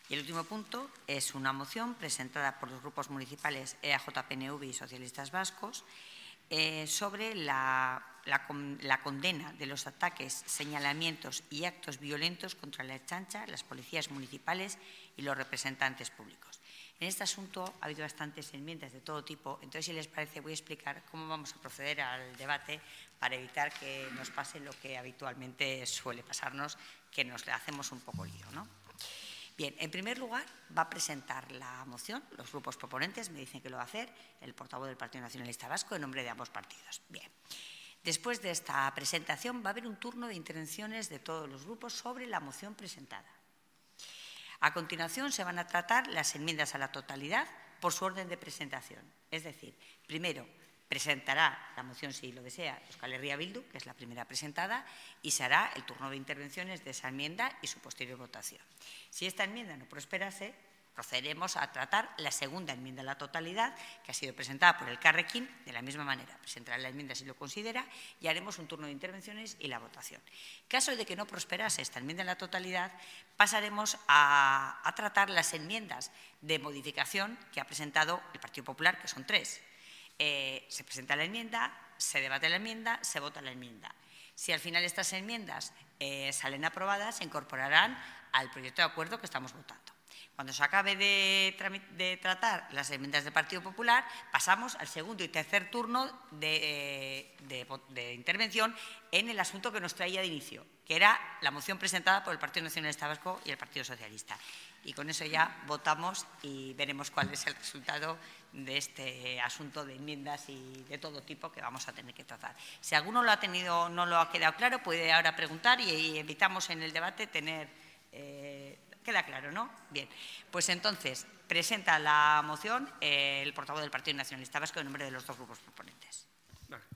Y el último punto es una moción presentada por los grupos municipales EAJ-PNV y Socialistas Vascos sobre la condena de los ataques, señalamientos y actos violentos contra la Ertzaintza, las policías municipales y los representantes públicos. En este asunto ha habido bastantes enmiendas de todo tipo, entonces, si les parece, voy a explicar cómo vamos a proceder al debate para evitar que nos pase lo que habitualmente suele pasarnos, que nos le hacemos un poco lío, ¿no? Bien, en primer lugar, va a presentar la moción, los grupos proponentes me dicen que lo va a hacer, el portavoz del Partido Nacionalista Vasco, en nombre de ambos partidos. Bien, después de esta presentación va a haber un turno de intervenciones de todos los grupos sobre la moción presentada. A continuación, se van a tratar las enmiendas a la totalidad por su orden de presentación. Es decir, primero presentará la moción, si lo desea, Euskal Herria Bildu, que es la primera presentada, y se hará el turno de intervenciones de esa enmienda y su posterior votación. Si esta enmienda no prosperase, procederemos a tratar la segunda enmienda a la totalidad, que ha sido presentada por el Carrequín, de la misma manera. Presentará la enmienda si lo considera y haremos un turno de intervenciones y la votación. En caso de que no prosperase esta enmienda a la totalidad, pasaremos a tratar las enmiendas de modificación que ha presentado el Partido Popular, que son 3. Se presenta la enmienda, se debate la enmienda, se vota la enmienda. Si al final estas enmiendas salen aprobadas, se incorporarán al proyecto de acuerdo que estamos votando. Cuando se acabe de tratar las enmiendas del Partido Popular, pasamos al segundo y tercer turno de intervención en el asunto que nos traía de inicio, que era la moción presentada por el Partido Nacionalista Vasco y el Partido Socialista. Y con eso ya votamos y veremos cuál es el resultado de este asunto de enmiendas y de todo tipo que vamos a tener que tratar. Si alguno no lo ha quedado claro, puede ahora preguntar y evitamos en el debate tener… ¿Queda claro, no? Bien, pues entonces presenta la moción el portavoz del Partido Nacionalista Vasco en nombre de los dos grupos proponentes.